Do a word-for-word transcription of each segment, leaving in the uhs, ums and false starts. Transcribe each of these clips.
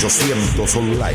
ochocientos Online.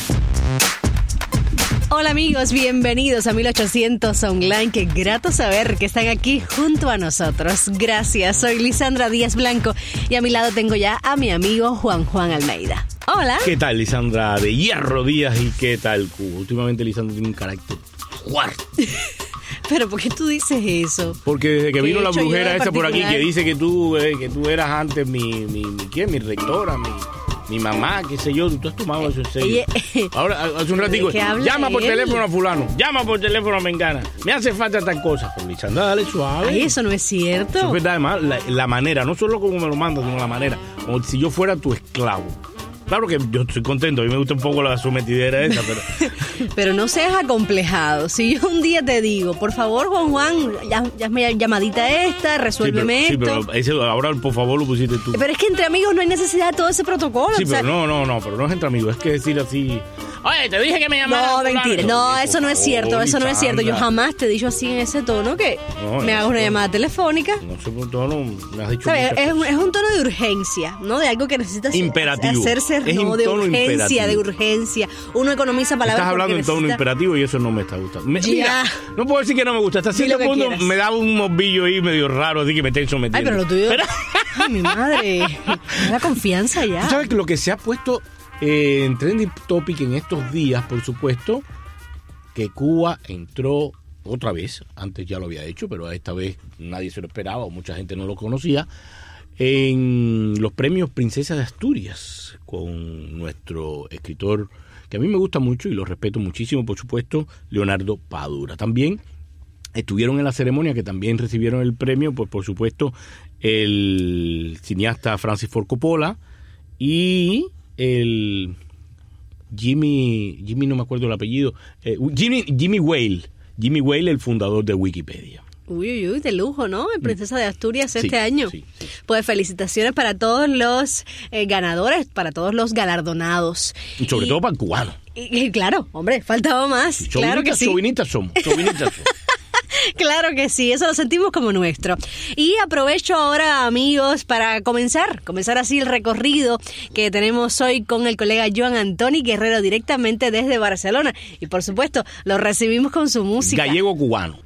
Hola amigos, bienvenidos a mil ochocientos Online. Qué grato saber que están aquí junto a nosotros. Gracias, soy Lisandra Díaz Blanco y a mi lado tengo ya a mi amigo Juan Juan Almeida. Hola. ¿Qué tal, Lisandra de Hierro Díaz? ¿Y qué tal, Cuba? Últimamente Lisandra tiene un carácter fuerte. ¿Pero por qué tú dices eso? Porque desde que vino la brujera esa por aquí que dice que tú eh, que tú eras antes mi, mi, mi, ¿quién? Mi rectora, mi... Mi mamá, qué sé yo, tú has tomado eso en serio. Ahora, hace un ratico, llama por él? teléfono a fulano, llama por teléfono a Mengana. Me hace falta tal cosa. Pues Lisandra, dale suave. Ay, eso no es cierto. Eso es verdad, además, la, la manera, no solo como me lo mandas, sino la manera. Como si yo fuera tu esclavo. Claro que yo estoy contento, a mí me gusta un poco la sometidera esa, pero... Pero no seas acomplejado. Si yo un día te digo, por favor, Juan Juan, ya, ya me llamadita esta, resuélveme sí, pero, esto. Sí, pero ese, ahora por favor lo pusiste tú. Pero es que entre amigos no hay necesidad de todo ese protocolo. Sí, o sea, pero no, no, no, pero no es entre amigos, es que decir así... Oye, te dije que me llamaras. No, mentira. No, eso no es cierto. Eso no es cierto. Yo Lisandra. jamás te he dicho así en ese tono que No, me hagas una no. llamada telefónica. No sé por tono, me has dicho ¿Sabes? muchas Es, un- cosas. es un tono de urgencia, ¿no? De algo que necesitas Imperativo. hacerse, Es no, un de tono urgencia, imperativo. de urgencia. Uno economiza palabras. Estás hablando porque en tono necesita- imperativo y eso no me está gustando. Me- Ya. Mira, no puedo decir que no me gusta. Hasta Di cierto lo que punto quieras. me da un morbillo ahí medio raro, así que me estoy sometiendo. Ay, pero lo tuyo... Pero- Ay, mi madre. Me da confianza ya. ¿Tú sabes que lo que se ha puesto eh, en Trending Topic en estos días, por supuesto, que Cuba entró otra vez, antes ya lo había hecho, pero esta vez nadie se lo esperaba o mucha gente no lo conocía, en los premios Princesa de Asturias, con nuestro escritor, que a mí me gusta mucho y lo respeto muchísimo, por supuesto, Leonardo Padura. También estuvieron en la ceremonia, que también recibieron el premio, pues por supuesto, el cineasta Francis Ford Coppola y el Jimmy, Jimmy no me acuerdo el apellido, eh, Jimmy, Jimmy Whale, Jimmy Whale, el fundador de Wikipedia. Uy, uy, uy, de lujo, ¿no? En Princesa de Asturias Sí, este año. sí, sí. Pues felicitaciones para todos los eh, ganadores, para todos los galardonados. Y sobre Y- todo para el cubano. Y, y claro, hombre, faltaba más. Claro que Chauvinitas, sí. chauvinitas somos, chauvinitas somos. Claro que sí, eso lo sentimos como nuestro. Y aprovecho ahora, amigos, para comenzar, comenzar así el recorrido que tenemos hoy con el colega Joan Antoni Guerrero directamente desde Barcelona. Y por supuesto, lo recibimos con su música. Gallego cubano.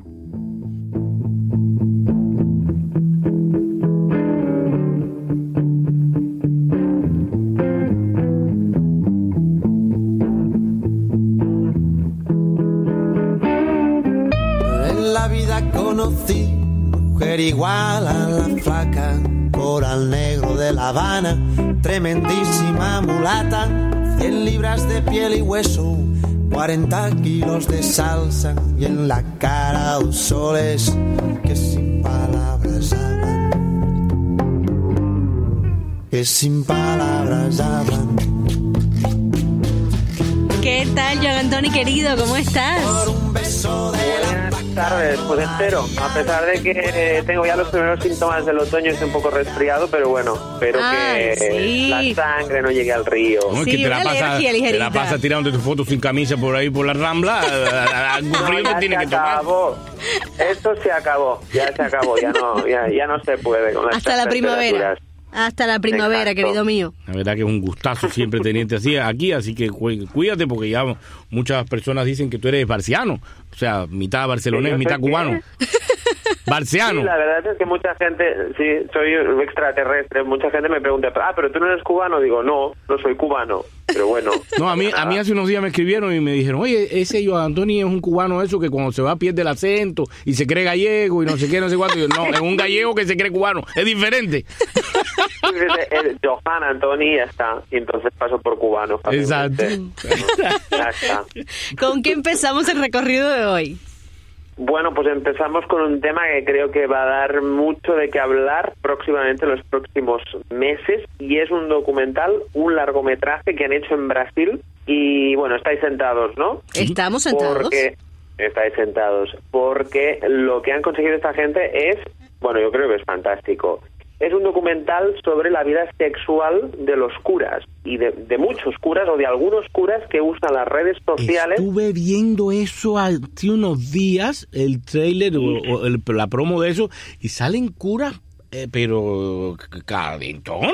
En la vida conocí mujer igual a la flaca, coral negro de La Habana, tremendísima mulata, cien libras de piel y hueso, cuarenta kilos de salsa y en la cara dos soles que sin palabras hablan, que sin palabras hablan. ¿Qué tal, Joan Antoni, querido? ¿Cómo estás? Por un beso de la Buenas tardes, pues entero. A pesar de que tengo ya los primeros síntomas del otoño, estoy un poco resfriado, pero bueno, espero Ah, que sí. la sangre no llegue al río. No, es Sí, que te la, una pasa, alergia te ligerita. la pasa tirando tus fotos sin camisa por ahí por la Rambla. Algún No, frío te ya tiene se que tomar. acabó. Esto se acabó, ya se acabó, ya no, ya, ya no se puede con las Hasta la primavera. temperaturas. Hasta la primavera, Exacto. querido mío. La verdad que es un gustazo siempre tenerte así aquí, así que cu- cuídate porque ya muchas personas dicen que tú eres barciano, o sea, mitad barcelonés, ¿Que yo mitad soy qué? cubano. Barciano. Sí, la verdad es que mucha gente, sí, soy extraterrestre, mucha gente me pregunta, ah, pero tú no eres cubano, digo, no, no soy cubano, pero bueno. No, a mí, a mí hace unos días me escribieron y me dijeron, oye, ese Joan Antoni es un cubano eso que cuando se va pierde el acento y se cree gallego y no sé qué, no sé cuánto. Y yo, no, es un gallego que se cree cubano, es diferente. El Joan Antoni ya está, y entonces paso por cubano. Exacto. Ya está. ¿Con qué empezamos el recorrido de hoy? Bueno, pues empezamos con un tema que creo que va a dar mucho de qué hablar próximamente en los próximos meses, y es un documental, un largometraje que han hecho en Brasil, y bueno, estáis sentados, ¿no? ¿Estamos sentados? Porque estáis sentados, porque lo que han conseguido esta gente es, bueno, yo creo que es fantástico. Es un documental sobre la vida sexual de los curas, y de, de muchos curas, o de algunos curas que usan las redes sociales. Estuve viendo eso hace unos días, el tráiler o, o el- la promo de eso, y salen curas, eh, pero cadentones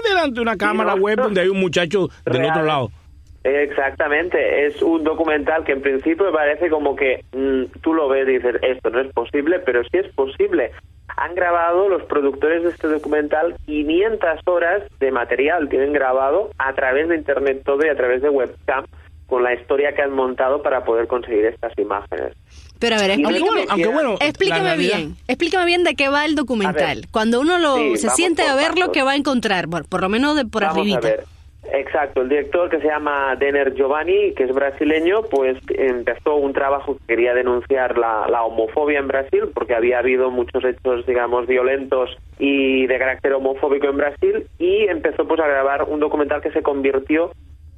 delante de una cámara sí, no, web no. donde hay un muchacho del Real. otro lado. Exactamente, es un documental que en principio parece como que mmm, tú lo ves y dices, esto no es posible, pero sí es posible. Han grabado los productores de este documental quinientas horas de material, tienen grabado a través de internet todo y a través de webcam con la historia que han montado para poder conseguir estas imágenes. Pero a ver, explícame, Aunque bueno, aunque bueno, explícame la realidad- bien, explícame bien de qué va el documental. ver, Cuando uno lo sí, se vamos siente por a ver lo pasos. que va a encontrar, bueno, por lo menos de por Vamos arribita. a ver. Exacto, el director, que se llama Denner Giovanni, que es brasileño, pues empezó un trabajo que quería denunciar la, la homofobia en Brasil, porque había habido muchos hechos, digamos, violentos y de carácter homofóbico en Brasil, y empezó pues a grabar un documental que se convirtió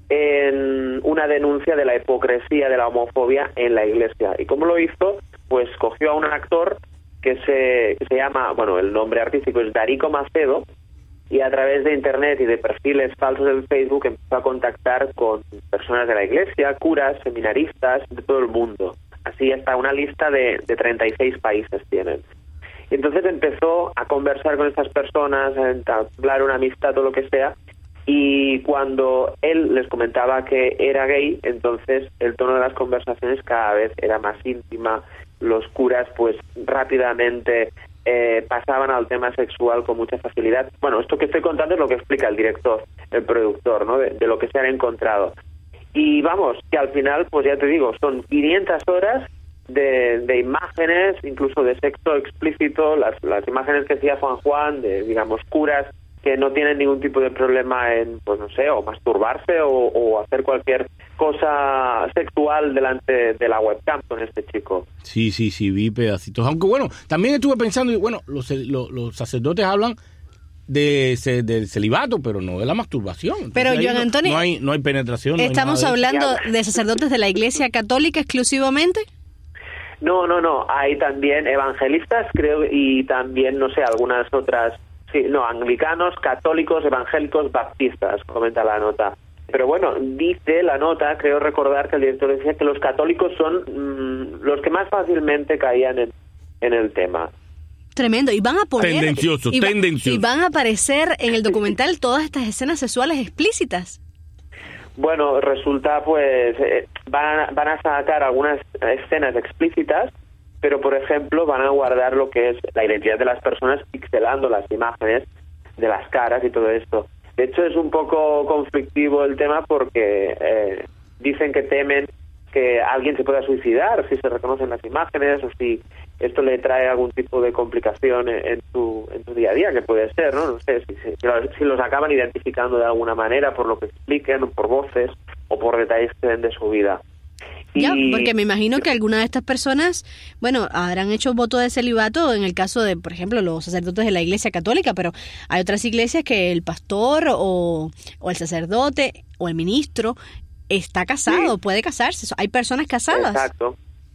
en una denuncia de la hipocresía de la homofobia en la Iglesia. ¿Y cómo lo hizo? Pues cogió a un actor que se, que se llama, bueno, el nombre artístico es Darico Macedo, y a través de internet y de perfiles falsos en Facebook empezó a contactar con personas de la Iglesia, curas, seminaristas, de todo el mundo. Así hasta una lista de, de treinta y seis países tienen. Y entonces empezó a conversar con estas personas, a entablar una amistad o lo que sea, y cuando él les comentaba que era gay, entonces el tono de las conversaciones cada vez era más íntima. Los curas pues rápidamente eh, pasaban al tema sexual con mucha facilidad. Bueno, esto que estoy contando es lo que explica el director, el productor, ¿no? De, de lo que se han encontrado. Y vamos, que al final, pues ya te digo, son quinientas horas de, de imágenes, incluso de sexo explícito, las, las imágenes que hacía Juan Juan, de, digamos, curas que no tienen ningún tipo de problema en, pues no sé, o masturbarse o, o hacer cualquier cosa sexual delante de la webcam con este chico. Sí, sí, sí, vi pedacitos. Aunque bueno, también estuve pensando, y bueno, los, los, los sacerdotes hablan de ese, del celibato, pero no de la masturbación. Entonces, Pero, ahí Joan no, Antonio, no hay, no hay penetración. No hay ¿estamos nada de eso. hablando de sacerdotes de la Iglesia Católica exclusivamente? No, no, no, hay también evangelistas, creo, y también, no sé, algunas otras, sí, no, anglicanos, católicos, evangélicos, baptistas, comenta la nota. Pero bueno, dice la nota, creo recordar que el director decía que los católicos son mmm, los que más fácilmente caían en, en el tema. Tremendo. Y van a poner... Tendencioso, y va- tendencioso. Y van a aparecer en el documental todas estas escenas sexuales explícitas. Bueno, resulta pues, eh, van, a, van a sacar algunas escenas explícitas, pero por ejemplo van a guardar lo que es la identidad de las personas pixelando las imágenes de las caras y todo esto. De hecho es un poco conflictivo el tema porque eh, dicen que temen que alguien se pueda suicidar si se reconocen las imágenes o si esto le trae algún tipo de complicación en, en su en su día a día, que puede ser, ¿no? No sé, si, si, si los acaban identificando de alguna manera por lo que expliquen, por voces o por detalles que den de su vida. Ya, Y- porque me imagino que algunas de estas personas, bueno, habrán hecho voto de celibato en el caso de, por ejemplo, los sacerdotes de la Iglesia Católica, pero hay otras iglesias que el pastor o, o el sacerdote o el ministro está casado, Sí. puede casarse. Hay personas casadas. Exacto.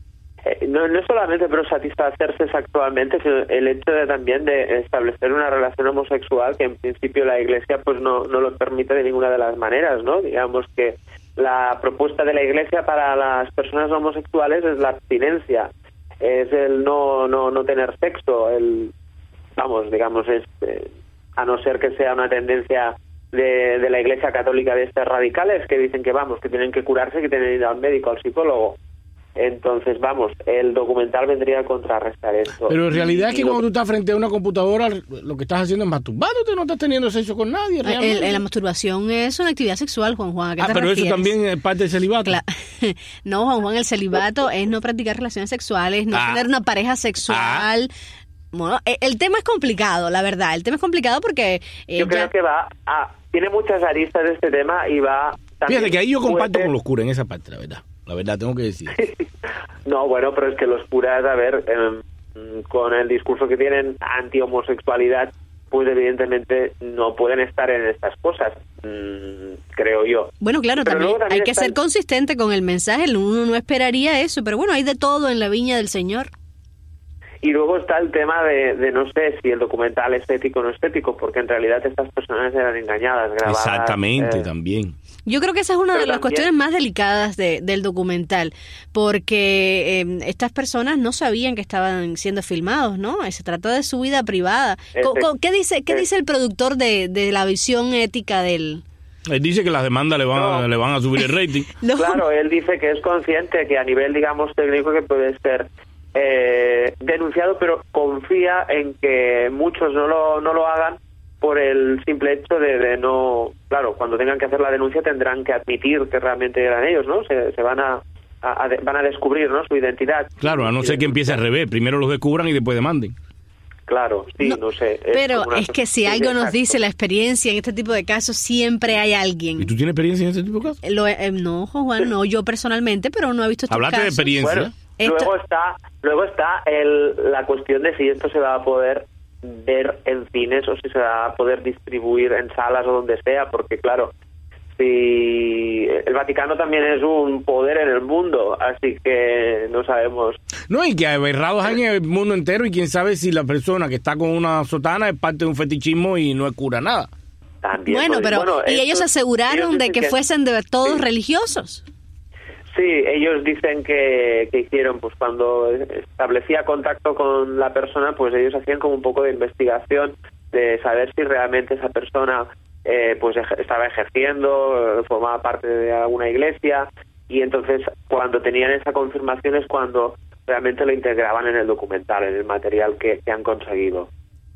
Eh, no, no solamente pero satisfacerse sexualmente, sino el hecho de también de establecer una relación homosexual que en principio la Iglesia pues no, no lo permite de ninguna de las maneras, ¿no? Digamos que la propuesta de la Iglesia para las personas homosexuales es la abstinencia, es el no no no tener sexo, el vamos, digamos, es eh, a no ser que sea una tendencia de, de la Iglesia Católica de estas radicales que dicen que vamos, que tienen que curarse, que tienen que ir al médico, al psicólogo. Entonces, vamos, el documental vendría a contrarrestar esto. Pero en realidad es que Y lo- cuando tú estás frente a una computadora, lo que estás haciendo es masturbándote, no estás teniendo sexo con nadie. El- realmente. el- la masturbación es una actividad sexual, Juan Juan. ¿A qué Ah, te pero eso refieres? también es parte del celibato. Cla- No, Juan Juan, el celibato es no practicar relaciones sexuales, no Ah. tener una pareja sexual. Bueno, e- el tema es complicado, la verdad. El tema es complicado porque eh, Yo creo ya- que va a... Tiene muchas aristas de este tema y va... también Fíjate que ahí yo comparto puede- con los curas en esa parte, la verdad. La verdad, tengo que decir. No, bueno, pero es que los curas, a ver, eh, con el discurso que tienen anti-homosexualidad, pues evidentemente no pueden estar en estas cosas, mm, creo yo. Bueno, claro, Pero también, luego también hay que está ser el- consistente con el mensaje. Uno no esperaría eso, pero bueno, hay de todo en la viña del Señor. Y luego está el tema de, de no sé si el documental es ético o no es ético, porque en realidad estas personas eran engañadas, grabadas. Exactamente, eh, también. Yo creo que esa es una Pero de las también- cuestiones más delicadas de, del documental, porque eh, estas personas no sabían que estaban siendo filmados, ¿no? Se trató de su vida privada. Co- Este- co- ¿Qué dice qué eh. dice el productor de, de la visión ética del...? Él dice que las demandas le van, a, No. le van a subir el rating. No. Claro, él dice que es consciente que a nivel, digamos, técnico que puede ser eh, denunciado, pero confía en que muchos no lo, no lo hagan por el simple hecho de, de no... Claro, cuando tengan que hacer la denuncia tendrán que admitir que realmente eran ellos, ¿no? Se, se van a, a- a de- van a descubrir, ¿no?, su identidad. Claro, a no ser que empiece al revés. Primero los descubran y después demanden. Claro, sí, no, No, sé. es Pero como una es que cosa- si sí, algo nos exacto. dice la experiencia en este tipo de casos, siempre hay ¿Y alguien. tú tienes experiencia en ese tipo de casos? Lo, eh, no, Juan, no yo personalmente, pero no he visto estos Hablaste de casos. experiencia. Bueno, Esto- luego está, luego está el, la cuestión de si esto se va a poder ver en cines o si se va a poder distribuir en salas o donde sea, porque claro, si el Vaticano también es un poder en el mundo, así que no sabemos. No, y que errados hay en el mundo entero y quién sabe si la persona que está con una sotana es parte de un fetichismo y no es cura nada. También Bueno, puede- pero y esto- ellos aseguraron ellos de dicen que fuesen de todos sí. religiosos. Sí, ellos dicen que, que hicieron, pues cuando establecía contacto con la persona, pues ellos hacían como un poco de investigación de saber si realmente esa persona eh, pues ej- estaba ejerciendo, eh, formaba parte de alguna iglesia, y entonces cuando tenían esa confirmación es cuando realmente lo integraban en el documental, en el material que, que han conseguido.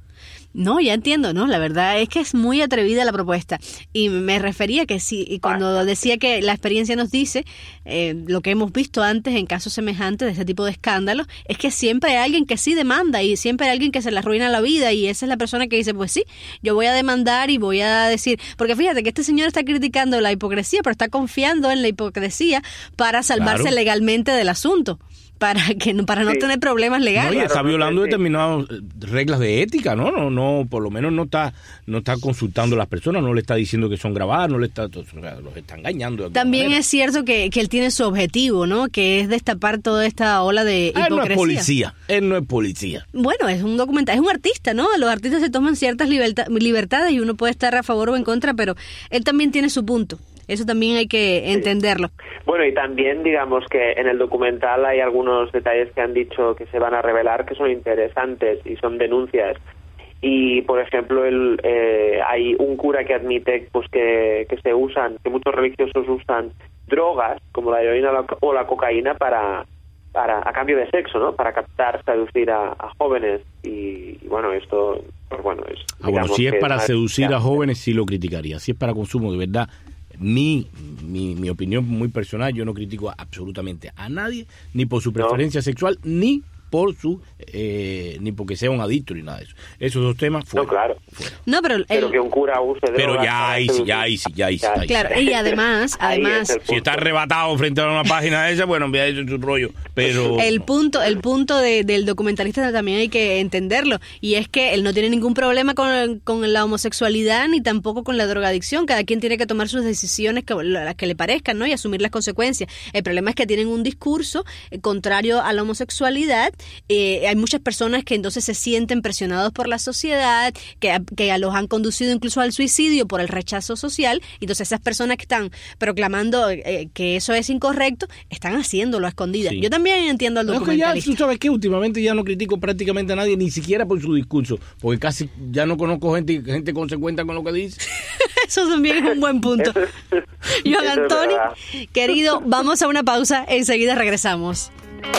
No, ya entiendo, ¿no? La verdad es que es muy atrevida la propuesta. Y me refería que sí, y cuando decía que la experiencia nos dice, eh, lo que hemos visto antes en casos semejantes de este tipo de escándalos, es que siempre hay alguien que sí demanda y siempre hay alguien que se le arruina la vida y esa es la persona que dice, pues sí, yo voy a demandar y voy a decir, porque fíjate que este señor está criticando la hipocresía, pero está confiando en la hipocresía para salvarse Claro. legalmente del asunto. Para que no, para no Sí. tener problemas No, legales. y está Claro, violando sí. determinadas eh, reglas de ética, ¿no? No, no, por lo menos no está, no está consultando a las personas, no le está diciendo que son grabadas, no le está, o sea, los está engañando. de alguna También manera. es cierto que, que él tiene su objetivo, ¿no? Que es destapar toda esta ola de Ah, él no hipocresía. es policía, él no es policía. Bueno, es un documental, es un artista, ¿no? Los artistas se toman ciertas liberta- libertades y uno puede estar a favor o en contra, pero él también tiene su punto. Eso también hay que entenderlo. Bueno, y también digamos que en el documental hay algunos detalles que han dicho que se van a revelar que son interesantes y son denuncias. Y, por ejemplo, el, eh, hay un cura que admite pues que, que se usan, que muchos religiosos usan drogas como la heroína o la, o la cocaína para, para a cambio de sexo, ¿no? Para captar, seducir a, a jóvenes. Y, y, bueno, esto, pues bueno, es... Ah, bueno, digamos si es que para una- seducir a jóvenes, sí lo criticaría. Si es para consumo, de verdad, mi, mi, mi opinión muy personal, yo no critico absolutamente a nadie, ni por su preferencia sexual, ni por su eh, ni porque sea un adicto ni nada de eso. Esos dos temas fuera. No, claro. fuera. No, pero, Pero el- que un cura use drogas... Pero ya para ahí sí, seducir. ya ahí sí, ya ahí sí, Ya, ahí sí. claro, y además, Ahí además, es el Si está punto. arrebatado frente a una página de esa, bueno, envía eso es su rollo. Pero el punto, el punto de- del documentalista también hay que entenderlo, y es que él no tiene ningún problema con, con la homosexualidad ni tampoco con la drogadicción. Cada quien tiene que tomar sus decisiones que, las que le parezcan, ¿no? Y asumir las consecuencias. El problema es que tienen un discurso eh, contrario a la homosexualidad. Eh, hay muchas personas que entonces se sienten presionados por la sociedad, que, que los han conducido incluso al suicidio por el rechazo social. Entonces esas personas que están proclamando eh, que eso es incorrecto, están haciéndolo a escondidas. Sí. Yo también entiendo al No, es que ya, documentalista. tú sabes que últimamente ya no critico prácticamente a nadie, ni siquiera por su discurso, porque casi ya no conozco gente gente consecuente con lo que dice. Eso también es un buen punto. Eso es- Joan eso es Antoni, verdad. querido, vamos a una pausa, enseguida regresamos.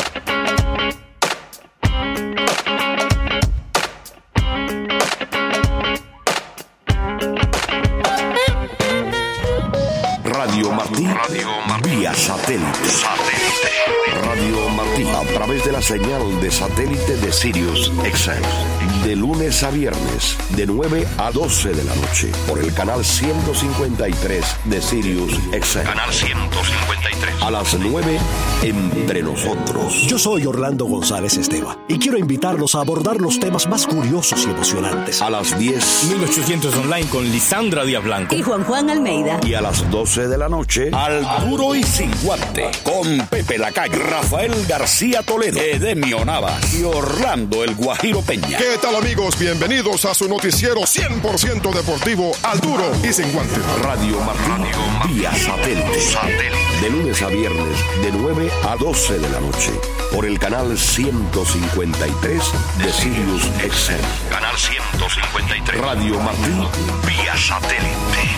Radio Martí, Radio Martí, vía satélite. Radio Martí, a través de la señal de satélite de Sirius X M. De lunes a viernes, de nueve a doce de la noche, por el canal ciento cincuenta y tres de Sirius X M. Canal ciento cincuenta y tres. A las nueve, Entre Nosotros. Yo soy Orlando González Esteva y quiero invitarlos a abordar los temas más curiosos y emocionantes. A las diez mil ochocientos online con Lisandra Díaz Blanco. Y Juan Juan Almeida. y a las doce de la noche, Al Duro y Sin Guante, con Pepe Lacayo. Rafael García Toledo, Edemio Navas y Orlando El Guajiro Peña. ¿Qué tal, amigos? Bienvenidos a su noticiero cien por ciento deportivo al duro y sin guantes. Radio Martín, vía satélite. satélite. De lunes a viernes, de nueve a doce de la noche. Por el canal ciento cincuenta y tres de Sirius X M. Canal ciento cincuenta y tres. Radio Martín, vía satélite.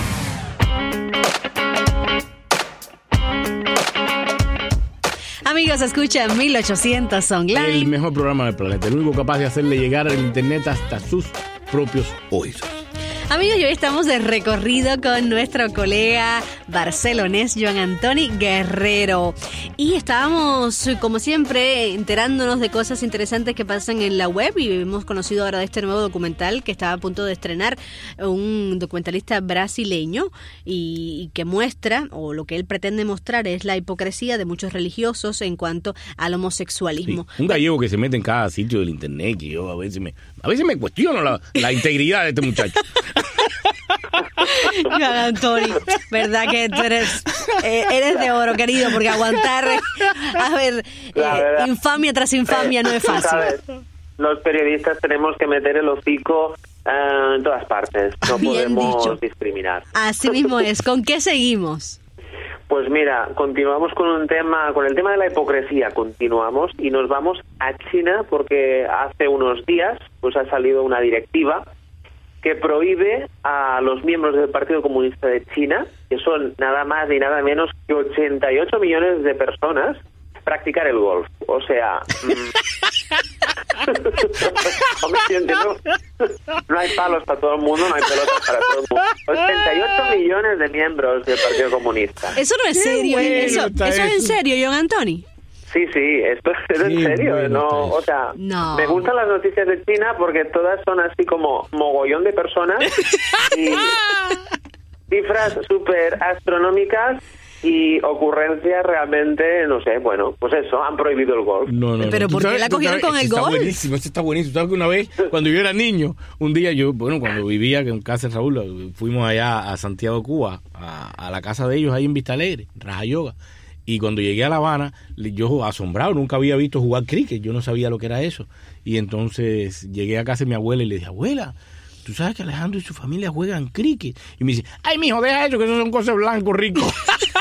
Amigos, escuchan mil ochocientos Online. El mejor programa del planeta, el único capaz de hacerle llegar el internet hasta sus propios oídos. Amigos, y hoy estamos de recorrido con nuestro colega barcelonés Joan Antoni Guerrero. Y estábamos, como siempre, enterándonos de cosas interesantes que pasan en la web. Y hemos conocido ahora de este nuevo documental que estaba a punto de estrenar un documentalista brasileño y, y que muestra, o lo que él pretende mostrar, es la hipocresía de muchos religiosos en cuanto al homosexualismo. Sí, un gallego que se mete en cada sitio del internet, que yo a veces me, a veces me cuestiono la, la integridad de este muchacho. Joan Antoni, verdad que tú eres eh, eres de oro, querido, porque aguantar, a ver, eh, infamia tras infamia no es fácil. ¿Sabes? Los periodistas tenemos que meter el hocico uh, en todas partes, no Bien podemos dicho. discriminar. Así mismo es. ¿Con qué seguimos? Pues mira, continuamos con un tema, con el tema de la hipocresía, continuamos y nos vamos a China porque hace unos días pues ha salido una directiva que prohíbe a los miembros del Partido Comunista de China, que son nada más y nada menos que ochenta y ocho millones de personas, practicar el golf. O sea, mmm... no, no hay palos para todo el mundo, no hay pelotas para todo el mundo. ochenta y ocho millones de miembros del Partido Comunista. Eso no es serio, bueno eso, está eso es en eso. serio, Joan Antoni. Sí, sí, esto es en Sí, serio, bueno, no, está o sea, No. me gustan las noticias de China porque todas son así como mogollón de personas y cifras súper astronómicas y ocurrencias realmente, no sé, bueno, pues eso, han prohibido el golf. No, no, Pero no. ¿por ¿Tú qué sabes- la tú cogieron sabes- con el ese golf? Está buenísimo, ese está buenísimo. ¿Sabes que una vez, cuando yo era niño, un día yo, bueno, cuando vivía en casa de Raúl, fuimos allá a Santiago, Cuba, a, a la casa de ellos ahí en Vista Alegre, Raja Yoga. Y cuando llegué a La Habana, yo asombrado, nunca había visto jugar cricket, yo no sabía lo que era eso. Y entonces llegué a casa de mi abuela y le dije, abuela, ¿tú sabes que Alejandro y su familia juegan cricket? Y me dice, ay, mijo, deja eso, que eso son cosas blancos ricos.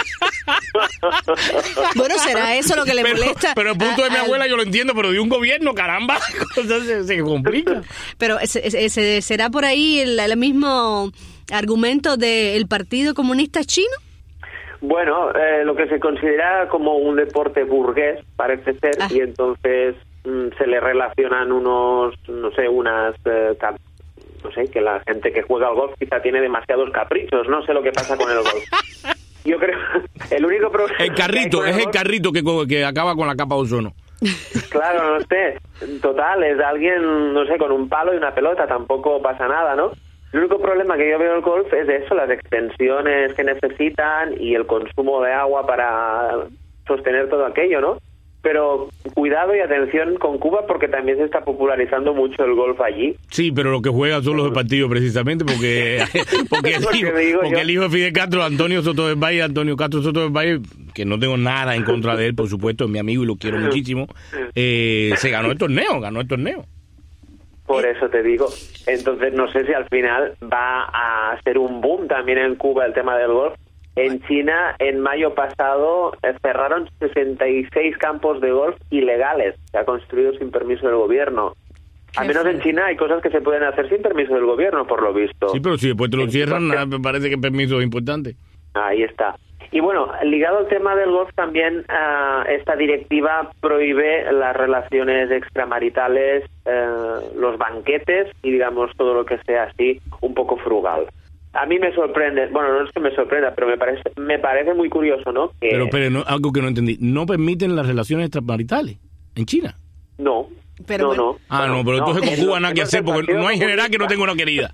Bueno, ¿será eso lo que le pero, molesta? Pero el punto a- de mi al- abuela yo lo entiendo, pero de un gobierno, caramba, cosas se, se complican. Pero ese, ese- ese- ¿será por ahí el, el mismo argumento del Partido Comunista Chino? Bueno, eh, lo que se considera como un deporte burgués, parece ser, Ah. y entonces mm, se le relacionan unos, no sé, unas... Eh, cap- no sé, que la gente que juega al golf quizá tiene demasiados caprichos, no sé lo que pasa con el golf. Yo creo, el único problema... El carrito, que hay es con el golf- carrito que, co- que acaba con la capa de ozono. Claro, no sé, total, es alguien, no sé, con un palo y una pelota, tampoco pasa nada, ¿no? El único problema que yo veo en el golf es eso, las extensiones que necesitan y el consumo de agua para sostener todo aquello, ¿no? Pero cuidado y atención con Cuba porque también se está popularizando mucho el golf allí. Sí, pero lo que juega son los del partido precisamente porque porque, el Lo que hijo, digo porque yo. el hijo de Fidel Castro, Antonio Soto del Valle, Antonio Castro Soto del Valle, que no tengo nada en contra de él, por supuesto, es mi amigo y lo quiero muchísimo, eh, se ganó el torneo, ganó el torneo. Por eso te digo. Entonces no sé si al final va a ser un boom también en Cuba el tema del golf. En China, en mayo pasado, eh, cerraron sesenta y seis campos de golf ilegales, que ha construido sin permiso del gobierno. Al menos en China hay cosas que se pueden hacer sin permiso del gobierno, por lo visto. Sí, pero si después te lo En cierran, Cuba, ah, me parece que el permiso es importante. Ahí está. Y bueno, ligado al tema del golf también, uh, esta directiva prohíbe las relaciones extramaritales, uh, los banquetes y digamos todo lo que sea así, un poco frugal. A mí me sorprende, bueno, no es que me sorprenda, pero me parece me parece muy curioso, ¿no? Que Pero, pero no, algo que no entendí, no permiten las relaciones extramaritales en China. no, Pero no, bueno. no. Ah, Bueno, no, pero entonces en con Cuba los- nada que en los hacer, del porque no hay Partido general que no tenga una querida.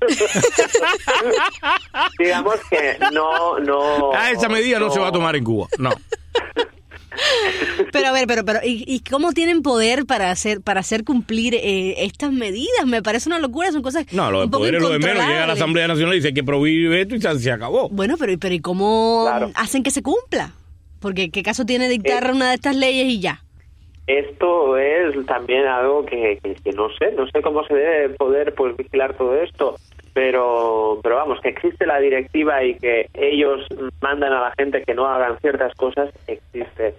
Digamos que no, no... Ah, esa medida no se va a tomar en Cuba, no. Pero a ver, pero, pero, ¿y, y cómo tienen poder para hacer, para hacer cumplir eh, estas medidas? Me parece una locura, son cosas No, lo de un poco poder es lo de menos. Llega a la incontrolables. Asamblea Nacional y dice que prohíbe esto y se, se acabó. Bueno, pero, pero ¿y cómo Claro. hacen que se cumpla? Porque ¿qué caso tiene dictar Eh. una de estas leyes y ya? esto es también algo que, que, que no sé, no sé cómo se debe poder pues vigilar todo esto, pero pero vamos, que existe la directiva y que ellos mandan a la gente que no hagan ciertas cosas, existe.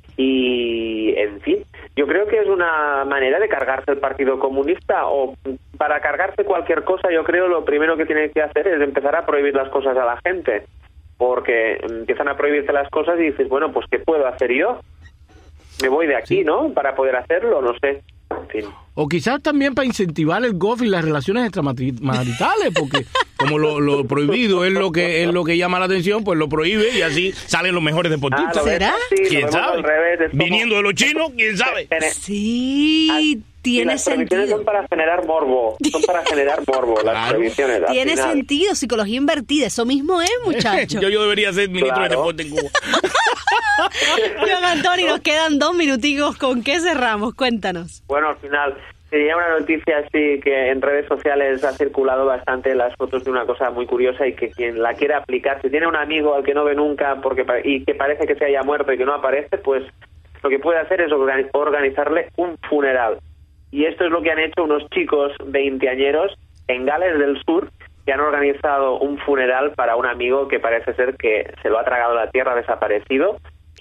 Y, en fin, yo creo que es una manera de cargarse el Partido Comunista, o para cargarse cualquier cosa, yo creo lo primero que tienen que hacer es empezar a prohibir las cosas a la gente, porque empiezan a prohibirte las cosas y dices, bueno, pues ¿qué puedo hacer yo? Me voy de aquí, ¿no? Para poder hacerlo, no sé. En fin. O quizás también para incentivar el golf y las relaciones extramaritales, porque como lo, lo prohibido es lo que es lo que llama la atención, pues lo prohíbe y así salen los mejores deportistas. Ah, ¿será? Sí, ¿Quién sabe? Revés, Viniendo de los chinos, ¿quién sabe? Sí, tiene las prohibiciones sentido. son para generar morbo, son para generar morbo las Claro. prohibiciones. al Tiene final. sentido, psicología invertida, eso mismo es, muchacho. yo, yo debería ser ministro Claro. de deporte en Cuba. Juan Antonio, nos quedan dos minuticos, ¿con qué cerramos? Cuéntanos. Bueno, al final sería una noticia así que en redes sociales ha circulado bastante las fotos de una cosa muy curiosa y que quien la quiera aplicar, si tiene un amigo al que no ve nunca porque y que parece que se haya muerto y que no aparece, pues lo que puede hacer es organi- organizarle un funeral. Y esto es lo que han hecho unos chicos veinteañeros en Gales del Sur, que han organizado un funeral para un amigo que parece ser que se lo ha tragado la tierra, desaparecido,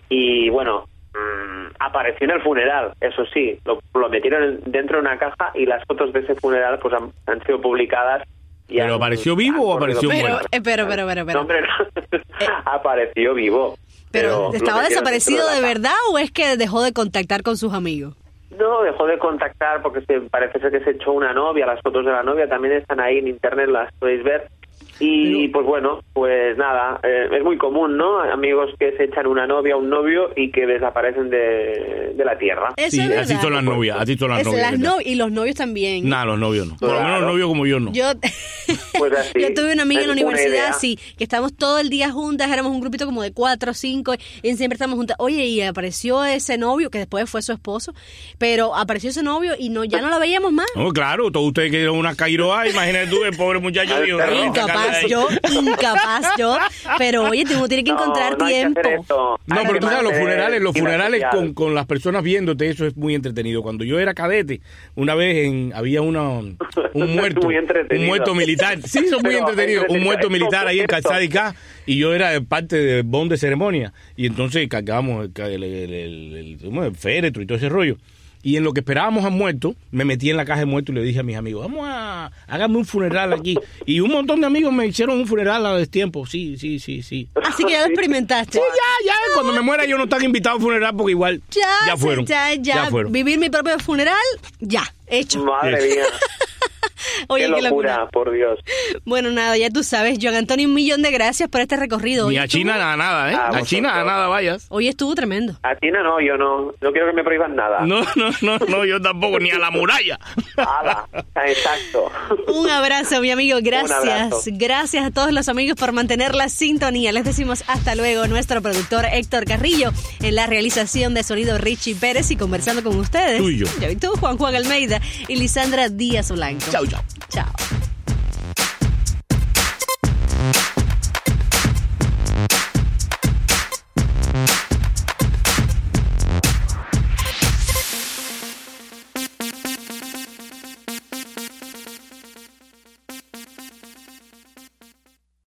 y bueno, mmm, apareció en el funeral, eso sí, lo, lo metieron dentro de una caja y las fotos de ese funeral pues han, han sido publicadas. Y ¿Pero han- apareció vivo han o apareció corrido- Pero, muerto? eh, pero, pero, pero, pero. No, hombre, no. Apareció vivo. Pero, lo ¿estaba metieron desaparecido dentro de la caja. verdad o es que dejó de contactar con sus amigos? No, dejó de contactar porque se, parece ser que se echó una novia. Las fotos de la novia también están ahí en internet, las podéis ver. Y pues bueno, pues nada, eh, es muy común, ¿no? Amigos que se echan una novia, un novio y que desaparecen de, de la tierra. Eso Sí, es verdad. así son las novias, así son las Es- novias. las ¿verdad? no- y los novios también. Nah, los novios no. Por lo menos Claro. los novios como yo no. Yo, Pues así. yo tuve una amiga en la Es una universidad idea. así, que estábamos todo el día juntas, éramos un grupito como de cuatro o cinco, y siempre estábamos juntas. Oye, y apareció ese novio, que después fue su esposo, pero apareció ese novio y no ya no la veíamos más. No, claro, todos ustedes que eran una cairoa, imagínate tú, el pobre muchacho dijo, Pero "No, Incapaz sácala de ahí". yo, incapaz yo, pero oye, uno tiene que No, encontrar no hay que tiempo. hacer eso. No, Hay pero que tú sabes, los mantener funerales, los vida funerales social. con, con las personas viéndote, eso es muy entretenido. Cuando yo era cadete, una vez en, había una, un muerto, Muy entretenido. un muerto militar. Sí, son muy Pero, entretenidos. Un entretenido. muerto militar ahí en Cierto. Calzada y K, y yo era parte de bon de ceremonia. Y entonces cargábamos el, el, el, el, el- el féretro y todo ese rollo. Y en lo que esperábamos al muerto, me metí en la caja de muerto y le dije a mis amigos, vamos a, háganme un funeral aquí. Y un montón de amigos me hicieron un funeral a destiempo. Sí, sí, sí, sí. Así que ya lo experimentaste. Sí, ya, ya, cuando me muera yo no están invitado al funeral porque igual Ya, ya fueron. Ya, ya, fueron. Vivir mi propio funeral, ya, hecho. Madre Sí. mía. Oye, qué qué locura, locura. por Dios. Bueno, nada, ya tú sabes, Joan Antonio, un millón de gracias por este recorrido. Ni Hoy a estuvo- China nada, nada, ¿eh? Ah, A China a vosotros. nada vayas. Hoy estuvo tremendo. A China no, yo no. No quiero que me prohíban nada. No, no, no, no, yo tampoco, ni a la muralla. Ala, exacto. Un abrazo, mi amigo, abrazo. gracias. Gracias a todos los amigos por mantener la sintonía. Les decimos hasta luego, nuestro productor Héctor Carrillo, en la realización de sonido Richie Pérez y conversando con ustedes. Tú y yo. Yo y tú, Juan Juan Almeida y Lisandra Díaz Blanco. Chau, chau. Chao.